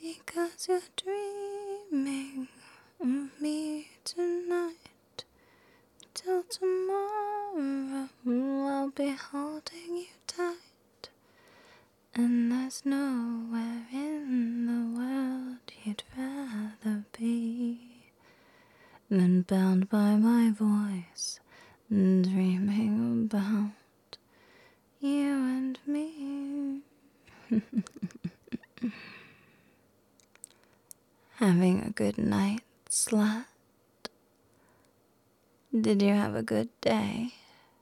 because you're dreaming of me tonight. Till tomorrow I'll be holding you tight, and there's nowhere in the world you'd rather be than bound by my voice, dreaming about you and me. Having a good night, slut? Did you have a good day?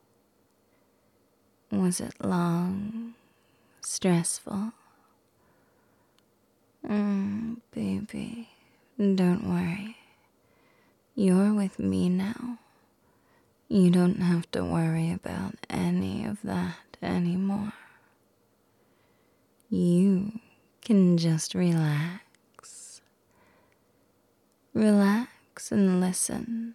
Was it long, stressful? Baby, don't worry. You're with me now. You don't have to worry about any of that anymore. You can just relax. Relax and listen.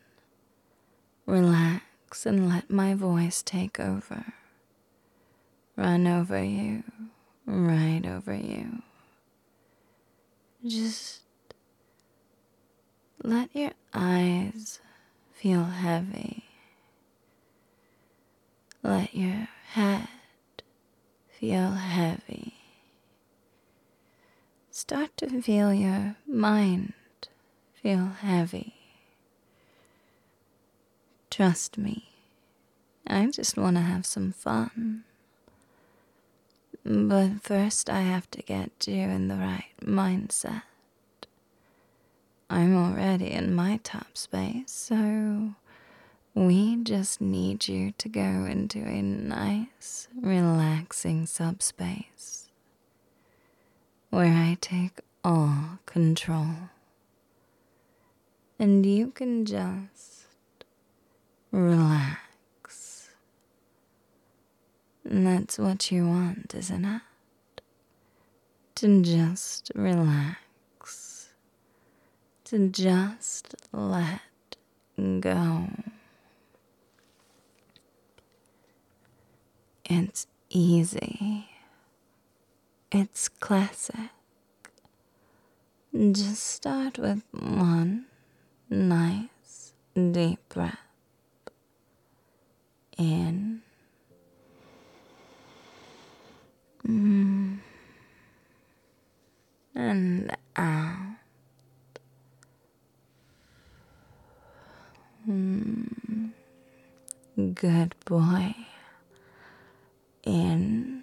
Relax and let my voice take over. Run over you, right over you. Just let your eyes feel heavy. Let your head feel heavy. Start to feel your mind feel heavy. Trust me, I just want to have some fun. But first I have to get you in the right mindset. I'm already in my top space, so we just need you to go into a nice, relaxing subspace where I take all control. And you can just relax. And that's what you want, isn't it? To just relax. To just let go. It's easy. It's classic. Just start with one nice deep breath. In. And out. Good boy. In.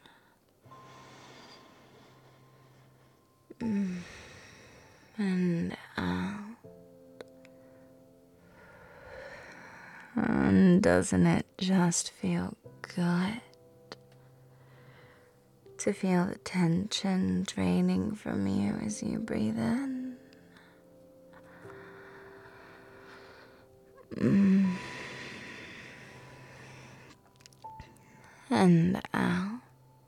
And out. And doesn't it just feel good to feel the tension draining from you as you breathe in? And out.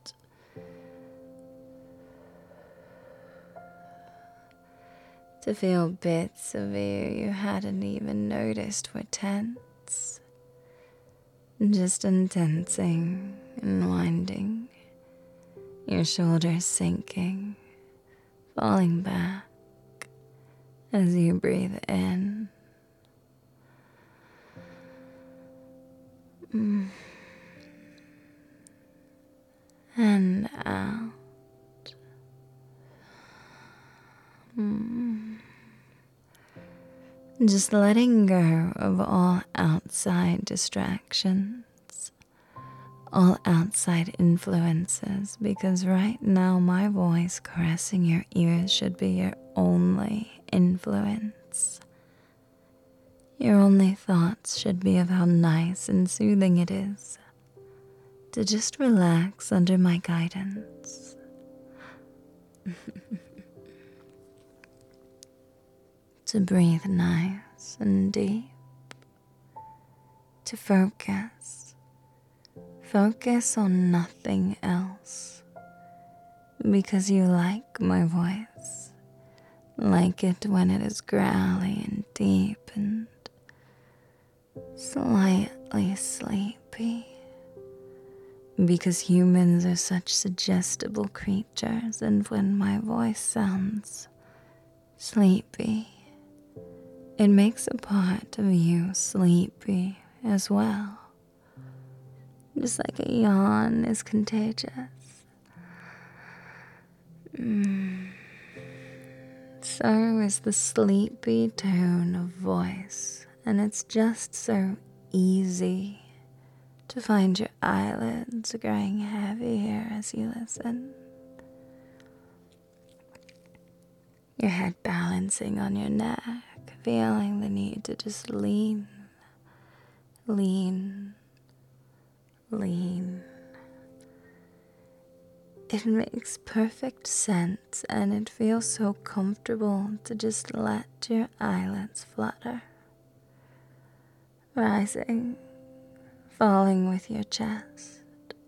To feel bits of you hadn't even noticed were tense. Just untensing and winding. Your shoulders sinking, falling back as you breathe in. And out. Just letting go of all outside distractions, all outside influences, because right now my voice caressing your ears should be your only influence. Your only thoughts should be of how nice and soothing it is to just relax under my guidance. To breathe nice and deep. To focus. Focus on nothing else. Because you like my voice. Like it when it is growly and deep and slightly sleepy. because humans are such suggestible creatures, and when my voice sounds sleepy, it makes a part of you sleepy as well. Just like a yawn is contagious. So is the sleepy tone of voice, and it's just so easy to find your eyelids growing heavier as you listen. Your head balancing on your neck, feeling the need to just lean. It makes perfect sense, and it feels so comfortable to just let your eyelids flutter, rising, falling with your chest,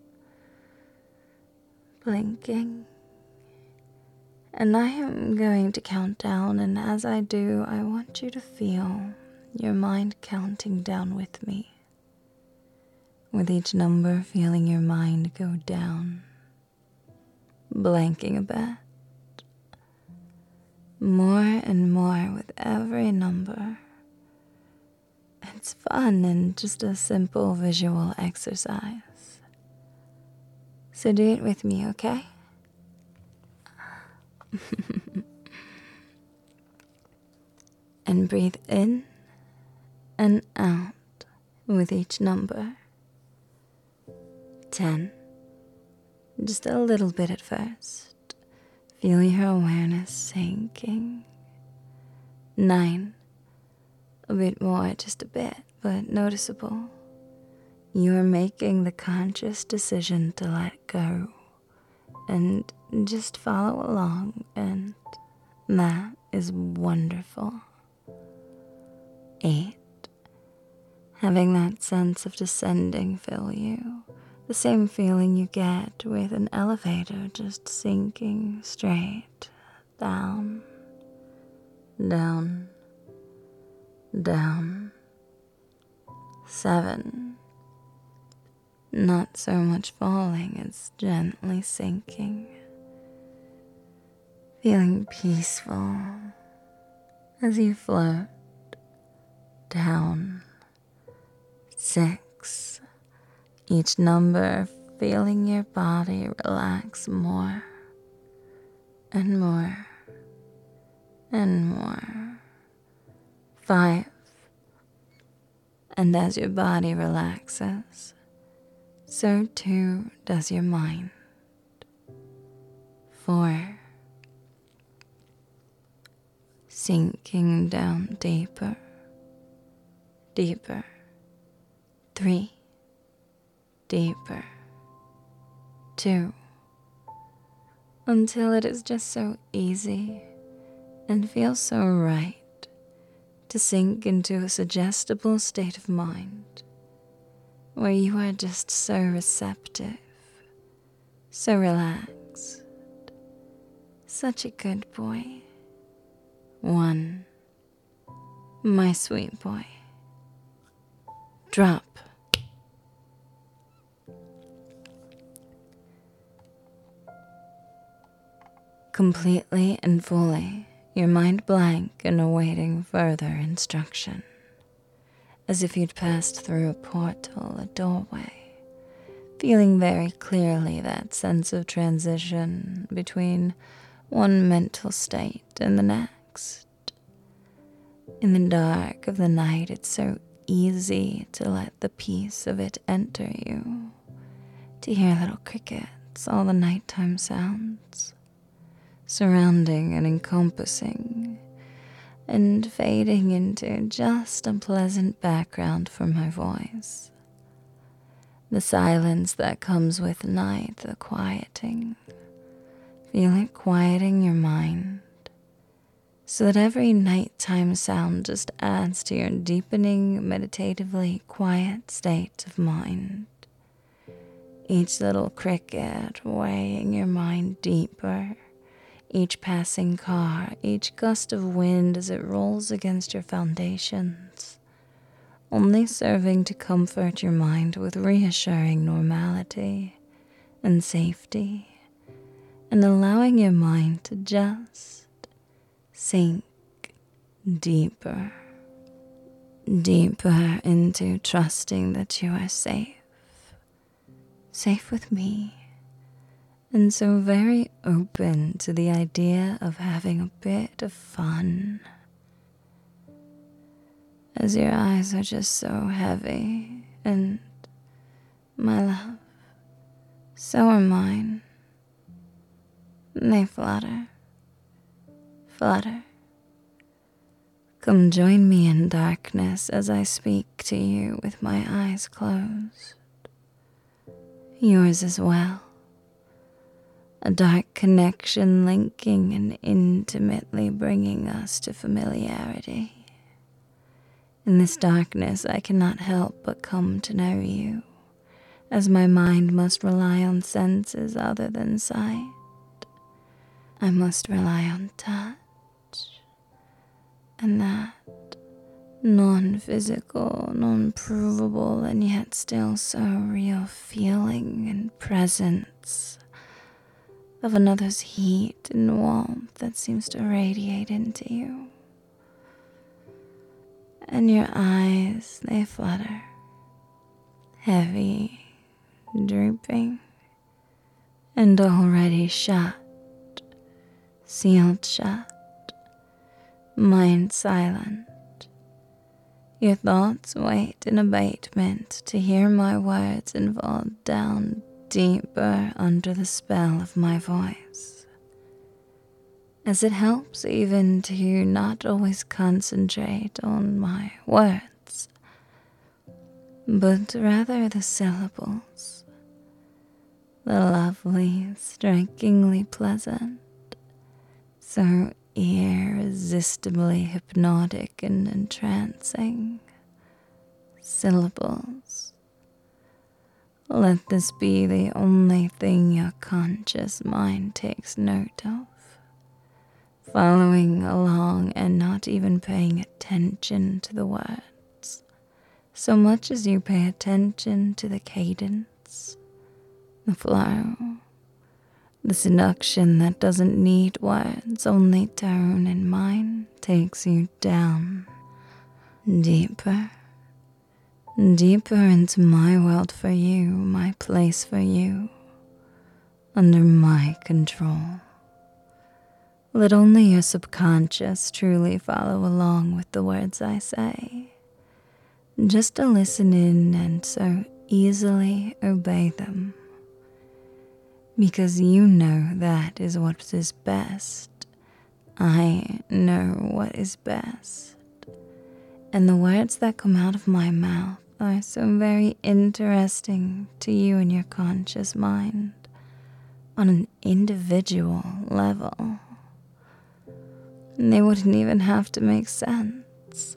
blinking. And I am going to count down, and as I do, I want you to feel your mind counting down with me. With each number, feeling your mind go down, blanking a bit. More and more with every number. It's fun and just a simple visual exercise. So do it with me, okay? And breathe in and out with each number. 10. Just a little bit at first. Feel your awareness sinking. 9. A bit more, just a bit, but noticeable. You are making the conscious decision to let go and just follow along, and that is wonderful. 8. Having that sense of descending fill you. The same feeling you get with an elevator, just sinking straight down, down, down. 7. Not so much falling, it's gently sinking. Feeling peaceful as you float down. 6. Each number feeling your body relax more and more and more. 5. And as your body relaxes, so too does your mind. 4. Sinking down deeper, deeper. 3. Deeper. 2. Until it is just so easy and feels so right to sink into a suggestible state of mind where you are just so receptive, so relaxed, such a good boy. 1. My sweet boy. Drop. Completely and fully, your mind blank and awaiting further instruction, as if you'd passed through a portal, a doorway, feeling very clearly that sense of transition between one mental state and the next. In the dark of the night, it's so easy to let the peace of it enter you, to hear little crickets, all the nighttime sounds, surrounding and encompassing, and fading into just a pleasant background for my voice. The silence that comes with night, the quieting. Feel it quieting your mind, so that every nighttime sound just adds to your deepening, meditatively quiet state of mind. Each little cricket weighing your mind deeper, each passing car, each gust of wind as it rolls against your foundations, only serving to comfort your mind with reassuring normality and safety, and allowing your mind to just sink deeper, deeper into trusting that you are safe, safe with me, and so very open to the idea of having a bit of fun. As your eyes are just so heavy, and my love, so are mine. They flutter, flutter. Come join me in darkness as I speak to you with my eyes closed. Yours as well. A dark connection linking and intimately bringing us to familiarity. In this darkness, I cannot help but come to know you, as my mind must rely on senses other than sight. I must rely on touch, and that non-physical, non-provable, and yet still so real feeling and presence of another's heat and warmth that seems to radiate into you. And your eyes, they flutter, heavy, drooping, and already shut, sealed shut, mind silent. Your thoughts wait in abatement to hear my words and fall down deeper under the spell of my voice, as it helps even to not always concentrate on my words, but rather the syllables, the lovely, strikingly pleasant, so irresistibly hypnotic and entrancing syllables. Let this be the only thing your conscious mind takes note of, following along and not even paying attention to the words, so much as you pay attention to the cadence, the flow, the seduction that doesn't need words, only tone, and mine takes you down, deeper, deeper into my world for you, my place for you, under my control. Let only your subconscious truly follow along with the words I say, just to listen in and so easily obey them. Because you know that is what is best. I know what is best. And the words that come out of my mouth are so very interesting to you and your conscious mind on an individual level. They wouldn't even have to make sense.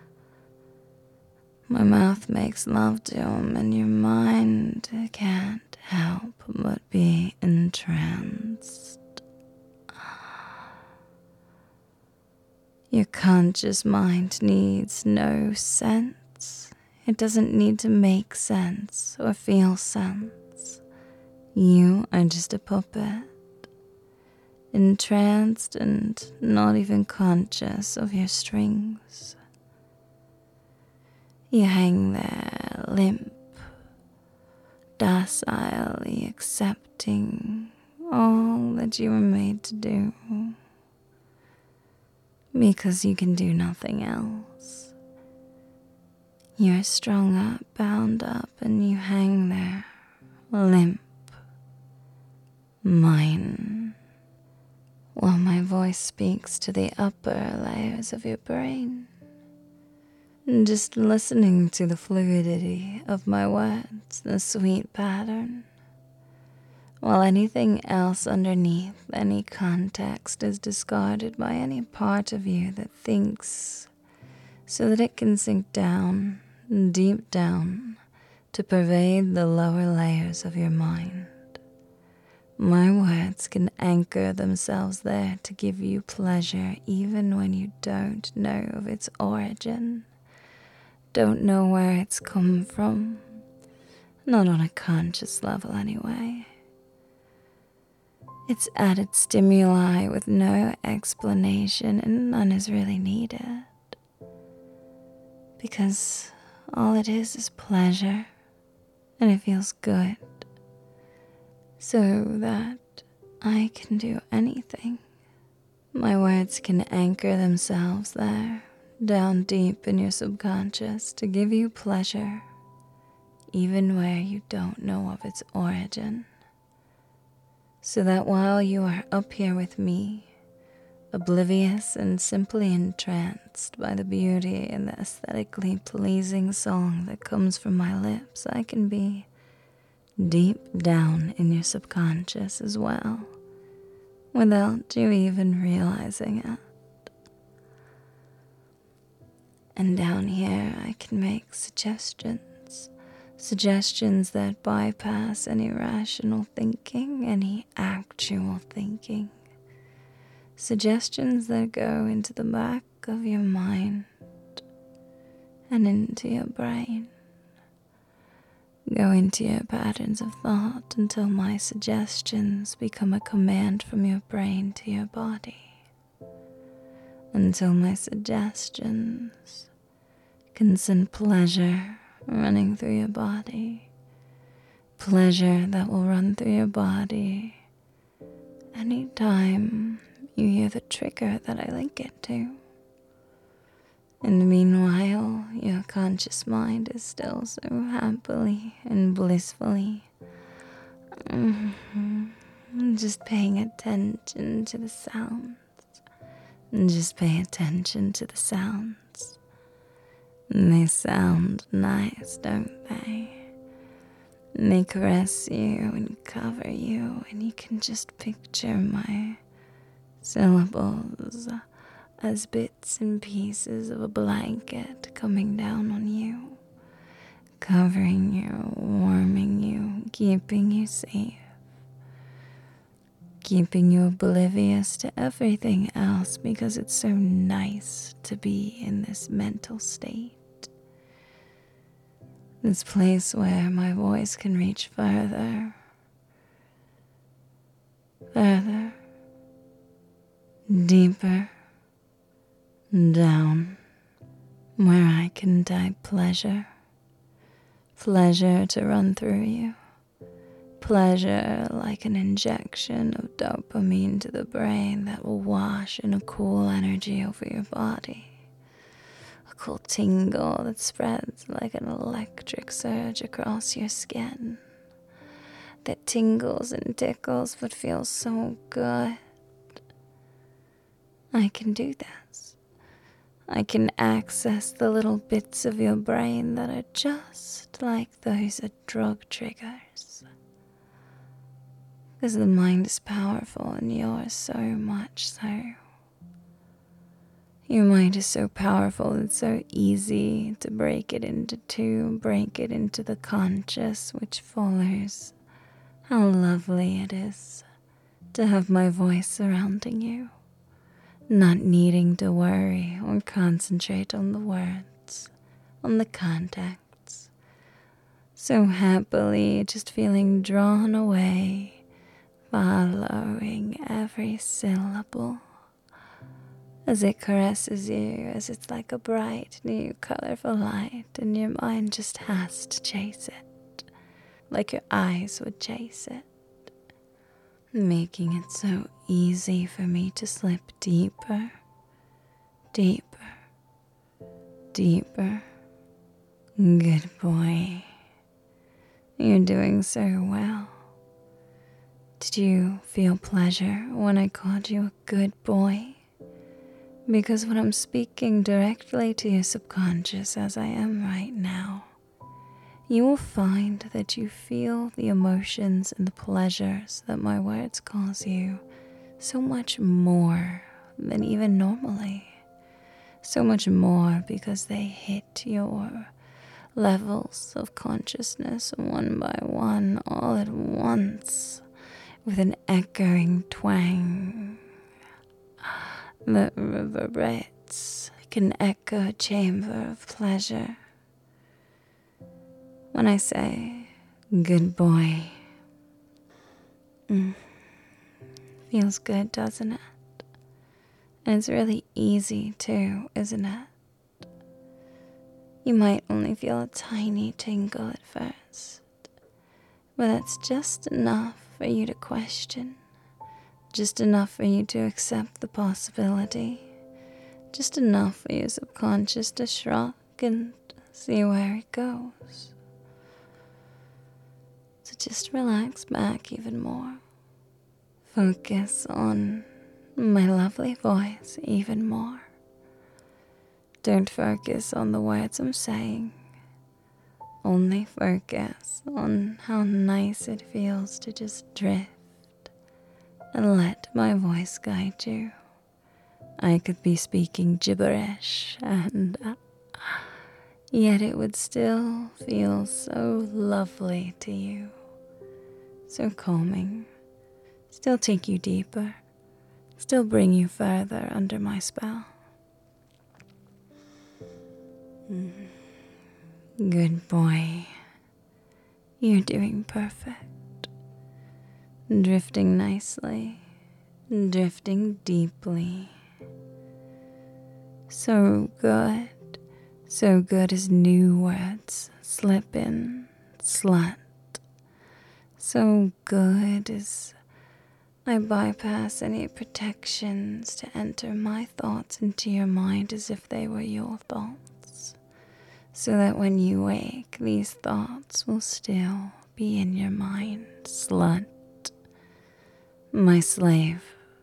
My mouth makes love to them, and your mind can't help but be entranced. Your conscious mind needs no sense. It doesn't need to make sense or feel sense. You are just a puppet, entranced and not even conscious of your strings. You hang there limp, docilely accepting all that you were made to do, because you can do nothing else. You're strung up, bound up, and you hang there limp, mine, while my voice speaks to the upper layers of your brain, just listening to the fluidity of my words, the sweet pattern, while anything else underneath any context is discarded by any part of you that thinks, so that it can sink down, deep down, to pervade the lower layers of your mind. My words can anchor themselves there to give you pleasure even when you don't know of its origin. don't know where it's come from. Not on a conscious level, anyway. It's added stimuli with no explanation, and none is really needed. Because all it is pleasure, and it feels good. So that I can do anything. My words can anchor themselves there, down deep in your subconscious, to give you pleasure, even where you don't know of its origin. So that while you are up here with me, oblivious and simply entranced by the beauty and the aesthetically pleasing song that comes from my lips, I can be deep down in your subconscious as well, without you even realizing it. And down here I can make suggestions that bypass any rational thinking, any actual thinking. Suggestions that go into the back of your mind and into your brain. Go into your patterns of thought until my suggestions become a command from your brain to your body. Until my suggestions can send pleasure running through your body. Pleasure that will run through your body anytime you hear the trigger that I link it to. And meanwhile, your conscious mind is still so happily and blissfully just paying attention to the sounds. Just pay attention to the sounds. And they sound nice, don't they? And they caress you and cover you, and you can just picture my syllables as bits and pieces of a blanket coming down on you, covering you, warming you, keeping you safe, keeping you oblivious to everything else, because it's so nice to be in this mental state. This place where my voice can reach further, deeper, down, where I can type pleasure to run through you, pleasure like an injection of dopamine to the brain that will wash in a cool energy over your body, a cool tingle that spreads like an electric surge across your skin, that tingles and tickles but feels so good. I can do this. I can access the little bits of your brain that are just like those drug triggers. Because the mind is powerful and yours so much so. Your mind is so powerful, it's so easy to break it into two, break it into the conscious, which follows. How lovely it is to have my voice surrounding you. Not needing to worry or concentrate on the words, on the contacts. So happily just feeling drawn away, following every syllable as it caresses you, as it's like a bright new colorful light, and your mind just has to chase it, like your eyes would chase it. Making it so easy for me to slip deeper, deeper, deeper. Good boy. You're doing so well. Did you feel pleasure when I called you a good boy? Because when I'm speaking directly to your subconscious, as I am right now, you will find that you feel the emotions and the pleasures that my words cause you so much more than even normally. So much more because they hit your levels of consciousness one by one, all at once, with an echoing twang that reverberates like an echo chamber of pleasure. when I say good boy. Feels good, doesn't it? And it's really easy too, isn't it? You might only feel a tiny tingle at first, but that's just enough for you to question, just enough for you to accept the possibility, just enough for your subconscious to shrug and see where it goes. So just relax back even more. Focus on my lovely voice even more. Don't focus on the words I'm saying. Only focus on how nice it feels to just drift and let my voice guide you. I could be speaking gibberish and yet it would still feel so lovely to you, so calming, still take you deeper, still bring you further under my spell. Good boy. You're doing perfect. Drifting nicely, drifting deeply. So good as new words slip in, slut. So good as I bypass any protections to enter my thoughts into your mind as if they were your thoughts, so that when you wake, these thoughts will still be in your mind, slut, my slave.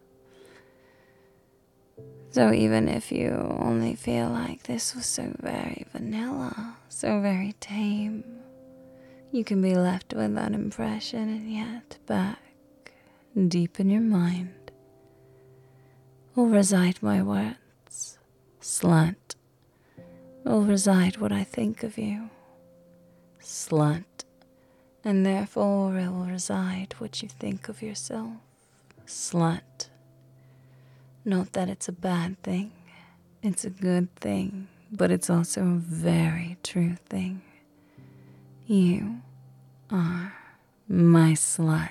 So even if you only feel like this was so very vanilla, so very tame, you can be left with that impression, and yet back deep in your mind will reside my words, slut. Will reside what I think of you, slut. And therefore will reside what you think of yourself, slut. Not that it's a bad thing, it's a good thing, but it's also a very true thing. You are my slut.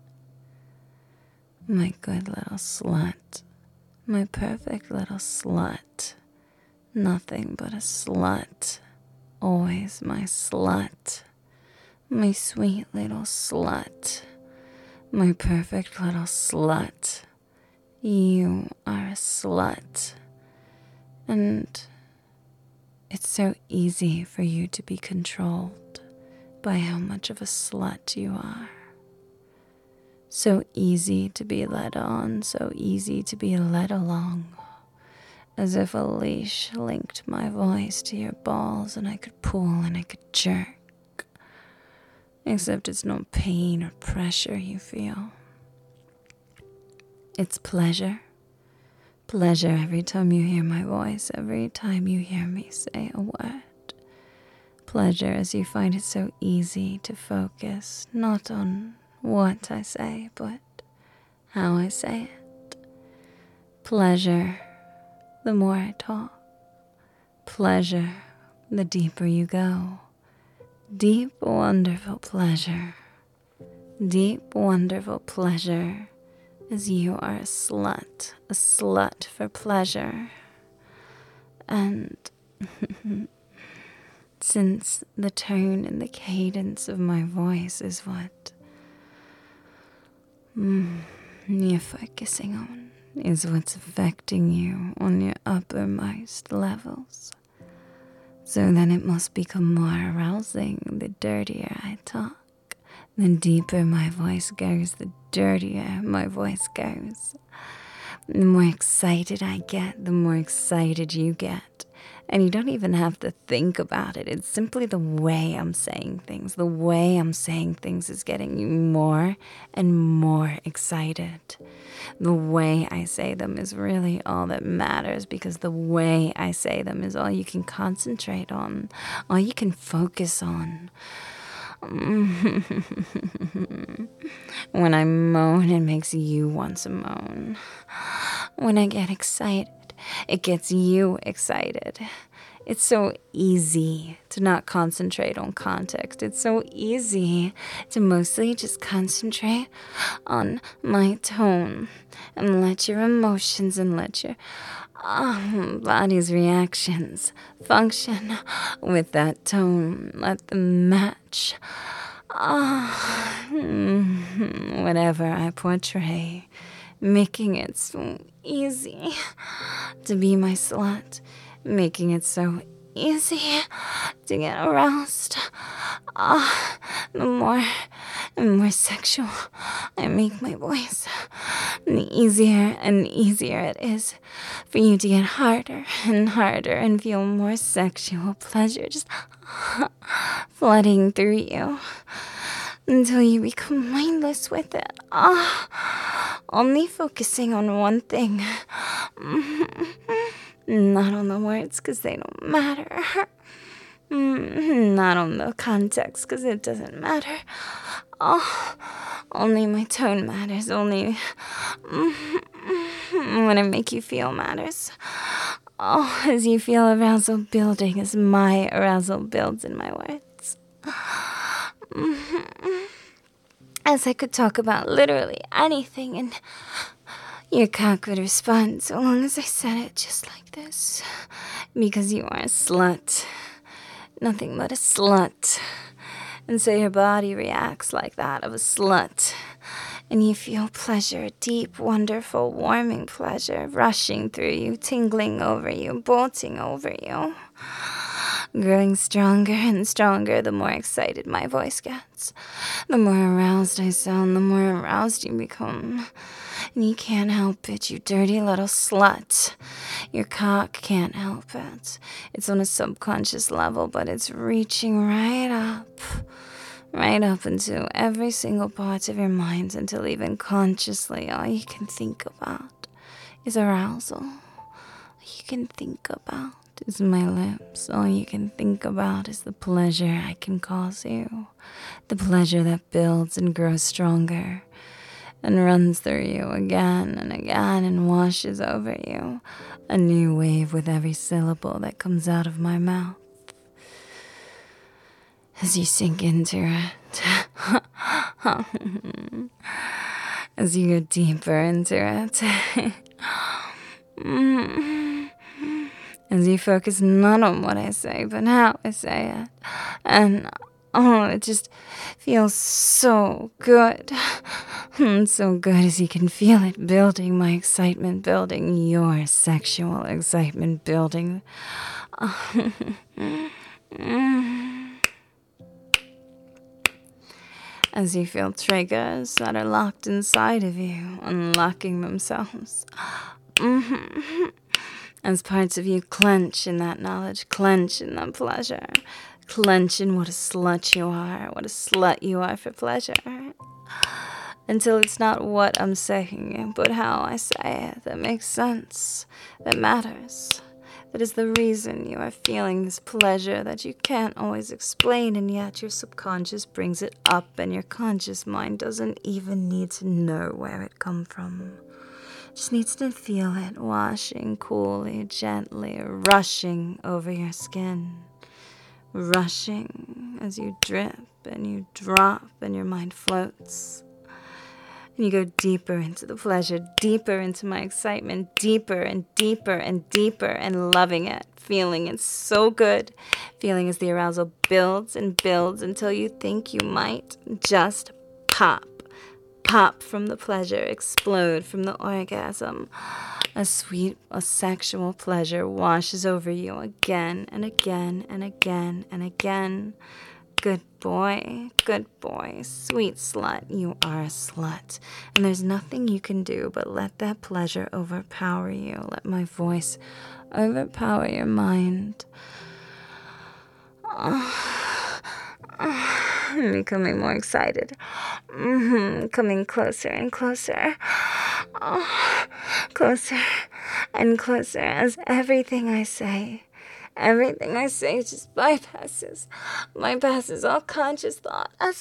My good little slut. My perfect little slut. Nothing but a slut. Always my slut. My sweet little slut. My perfect little slut. You are a slut. And it's so easy for you to be controlled by how much of a slut you are. So easy to be led on, so easy to be led along. As if a leash linked my voice to your balls and I could pull and I could jerk. Except it's no pain or pressure you feel. It's pleasure. Pleasure every time you hear my voice, every time you hear me say a word. Pleasure as you find it so easy to focus, not on what I say, but how I say it. Pleasure, the more I talk. Pleasure, the deeper you go. Deep, wonderful pleasure. Deep, wonderful pleasure, as you are a slut for pleasure. And since the tone and the cadence of my voice is what you're focusing on, is what's affecting you on your uppermost levels. So then it must become more arousing the dirtier I talk. The deeper my voice goes, the dirtier my voice goes. The more excited I get, the more excited you get. And you don't even have to think about it. It's simply the way I'm saying things. The way I'm saying things is getting you more and more excited. The way I say them is really all that matters, because the way I say them is all you can concentrate on, all you can focus on. When I moan, it makes you want to moan. When I get excited, it gets you excited. It's so easy to not concentrate on context. It's so easy to mostly just concentrate on my tone and let your emotions and let your body's reactions function with that tone. Let them match whatever I portray, making it so easy to be my slut, making it so easy to get aroused. The more and more sexual I make my voice, the easier and easier it is for you to get harder and harder and feel more sexual pleasure just flooding through you until you become mindless with it. Only focusing on one thing. Not on the words, because they don't matter. Not on the context, because it doesn't matter. Only my tone matters. Only when I make you feel matters. As you feel arousal building, as my arousal builds in my words. As I could talk about literally anything, and your cock would respond so long as I said it just like this. Because you are a slut. Nothing but a slut. And so your body reacts like that of a slut. And you feel pleasure, deep, wonderful, warming pleasure, rushing through you, tingling over you, bolting over you. Growing stronger and stronger the more excited my voice gets. The more aroused I sound, the more aroused you become. And you can't help it, you dirty little slut. Your cock can't help it. It's on a subconscious level, but it's reaching right up into every single part of your mind until even consciously all you can think about is arousal. All you can think about is my lips. All you can think about is the pleasure I can cause you. The pleasure that builds and grows stronger and runs through you again and again and washes over you. A new wave with every syllable that comes out of my mouth. As you sink into it. As you go deeper into it. As you focus not on what I say, but how I say it. And it just feels so good. So good as you can feel it building, my excitement building, your sexual excitement building. As you feel triggers that are locked inside of you, unlocking themselves. As parts of you clench in that knowledge, clench in that pleasure, clench in what a slut you are for pleasure. Until it's not what I'm saying, but how I say it that makes sense, that matters. That is the reason you are feeling this pleasure that you can't always explain, and yet your subconscious brings it up, and your conscious mind doesn't even need to know where it come from. Just needs to feel it washing coolly, gently, rushing over your skin. Rushing as you drip and you drop and your mind floats. And you go deeper into the pleasure, deeper into my excitement, deeper and deeper and deeper, and loving it, feeling it so good, feeling as the arousal builds and builds until you think you might just pop from the pleasure, explode from the orgasm. A sweet, a sexual pleasure washes over you again and again and again and again. Good boy, sweet slut, you are a slut. And there's nothing you can do but let that pleasure overpower you. Let my voice overpower your mind. I'm becoming more excited. Coming closer and closer. Closer and closer as everything I say just bypasses all conscious thought. As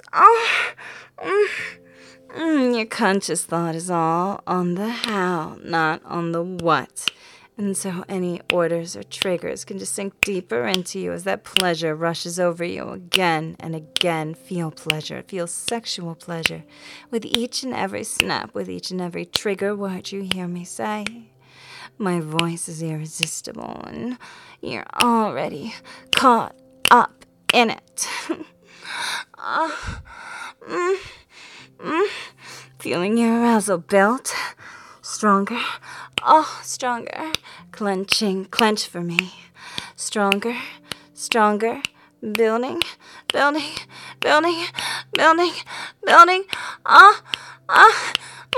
your conscious thought is all on the how, not on the what. And so any orders or triggers can just sink deeper into you as that pleasure rushes over you again and again. Feel pleasure. Feel sexual pleasure with each and every snap, with each and every trigger word you hear me say. My voice is irresistible and you're already caught up in it. Feeling your arousal build. Stronger. Oh, stronger. Clenching. Clench for me. Stronger. Stronger. Building. Building. Building. Building. Building. Ah. Ah.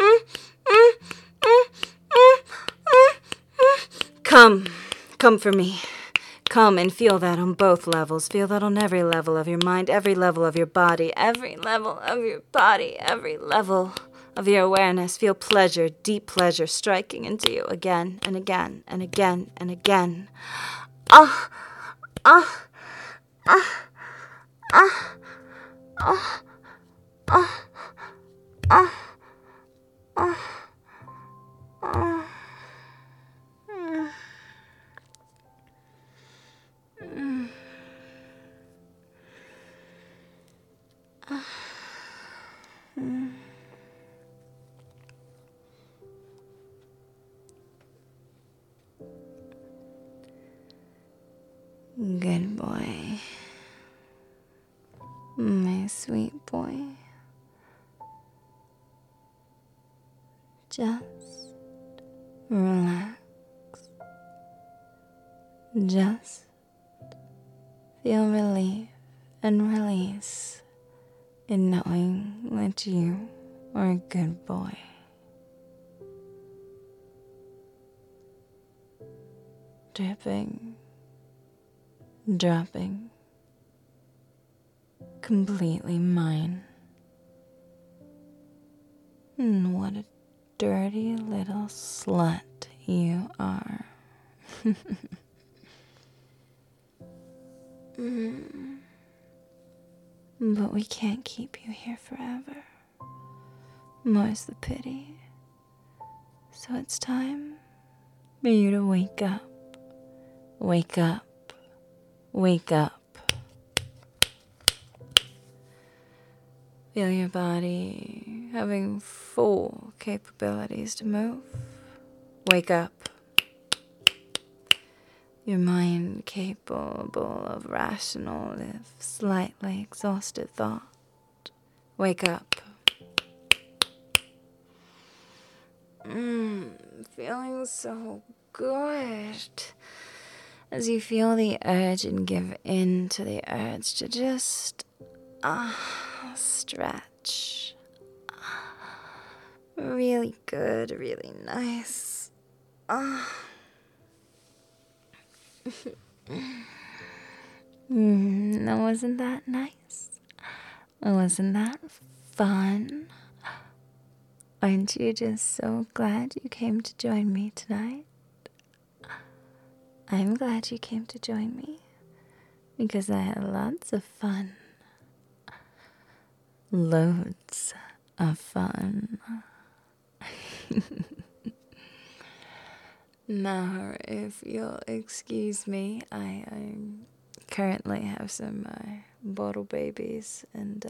Come. Come for me. Come and feel that on both levels. Feel that on every level of your mind, every level of your body, every level of your body, every level of your awareness. Feel pleasure, deep pleasure striking into you again and again and again and again. Ah, ah, ah, ah, ah, ah, ah, ah, ah. Good boy. My sweet boy. Just relax. Just feel relief and release in knowing that you are a good boy. Dripping, dropping, completely mine. And what a dirty little slut you are. But we can't keep you here forever. More's the pity. So it's time for you to wake up. Wake up. Wake up. Feel your body having full capabilities to move. Wake up. Your mind capable of rational, if slightly exhausted thought. Wake up. Feeling so good. As you feel the urge and give in to the urge to just stretch. Really good, really nice. Now wasn't that nice? Wasn't that fun? Aren't you just so glad you came to join me tonight? I'm glad you came to join me because I had lots of fun. Loads of fun. Now, if you'll excuse me, I currently have some bottle babies, and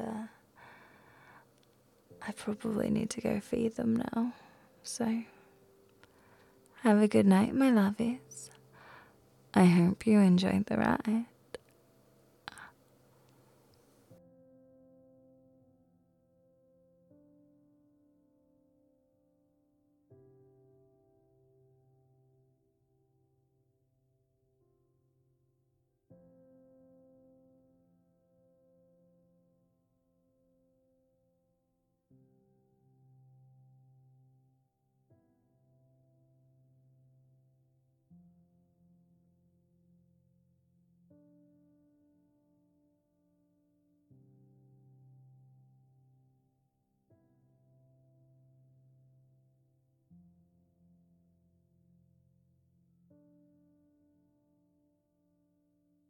I probably need to go feed them now. So, have a good night, my lovies. I hope you enjoyed the ride.